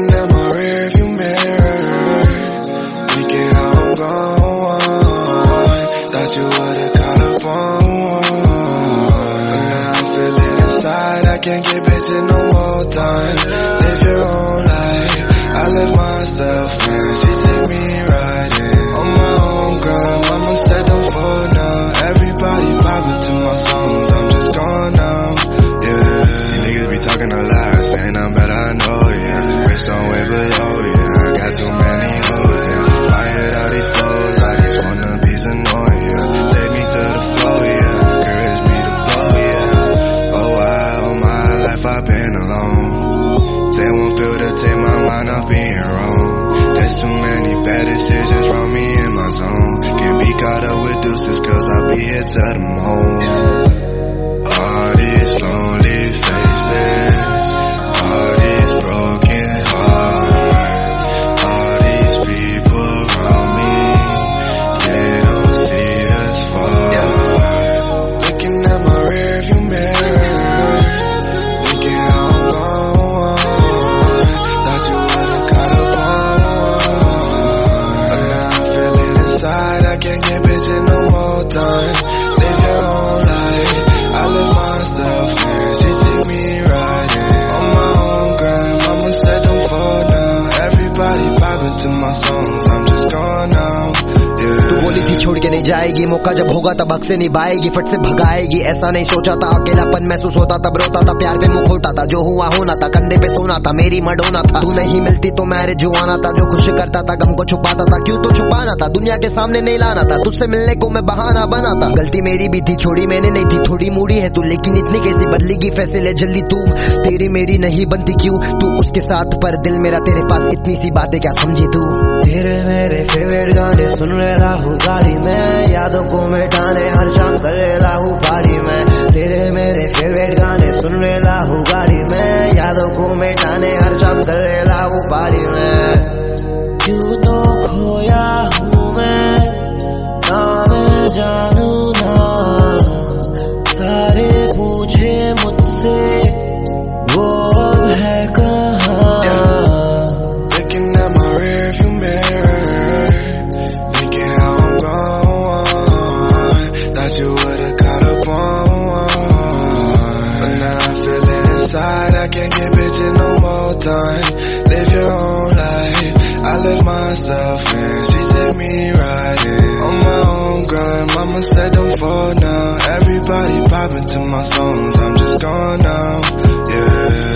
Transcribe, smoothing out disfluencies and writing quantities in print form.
Looking at my rearview mirror, thinking how I'm gone. Thought you would've caught up on one, but now I feel it inside. I can't give it to no more time. Live your own life. I left myself in. She take me riding on my own grind. Mama said don't fall now. Everybody popping to my songs. I'm just gone now. Yeah, you niggas be talking a lot, saying I'm better. I know, yeah. Rich on way below, yeah. I got too many hoes, yeah. Fired all these flows, I just wanna be annoying, yeah. Take me to the flow, yeah. Encourage me to blow, yeah. Oh, all my life I've been alone. Say one pill to take my mind off being wrong. There's too many bad decisions wrong me in my zone. Can't be caught up with deuces cause I'll be here till the morning. All these lonely faces, all these broken hearts, all these people around me, they don't see us far. Looking at my rearview mirror, thinking how I'm gone. Thought you would've caught up on one, but now I feel it inside. I can't give it to no more time. Live your own life. I live myself in. She take me riding on my own grind. Mama said don't fall down. Everybody popping to my songs. I'm just gone now. तू बोली थी छोड़ के नहीं जाएगी, मौका जब होगा तब हक से निभाएगी, फट से भगाएगी। ऐसा नहीं सोचा था, अकेलापन महसूस होता तब रोता था, प्यार पे मुंह खोलता था, जो हुआ होना था, कंधे पे सोना था, मेरी मडोना था। तू नहीं मिलती तो मैरिज जुआना था, जो खुश करता था गम को छुपाता था, क्यों तो छुपाना था, दुनिया के सामने नहीं लाना था, तुझसे मिलने को मैं बहाना बनाता। गलती मेरी भी थी, छोड़ी मैंने नहीं थी, थोड़ी मूडी है तू, लेकिन इतनी कैसी बदलेगी फैसले जल्दी तू। तेरी मेरी नहीं बनती क्यों तू उसके साथ, पर दिल मेरा तेरे पास, इतनी सी बातें क्या समझी तू। तेरे मेरे फेवरेट गाने सुन रहा हूँ गाड़ी में, यादों को मिटाने हर शाम कर रहा हूँ पार्टी में। तेरे मेरे फेवरेट गाने सुन रहा हूँ गाड़ी में, यादों को मिटाने हर शाम कर रहा हूँ पार्टी में। क्यों तो खोया हूँ मैं, ना मैं जानू ना, सारे पूछे मुझसे वो अब है कहाँ। Looking at my rearview mirror, thinking how I'm gone. Thought you would've caught up on one, but now I feel it inside. I can't give it to no more time. Live your own life. I live myself in. She take me riding on my own grind. Mama said don't fall now. Everybody popping to my songs. I'm just gone now. Yeah.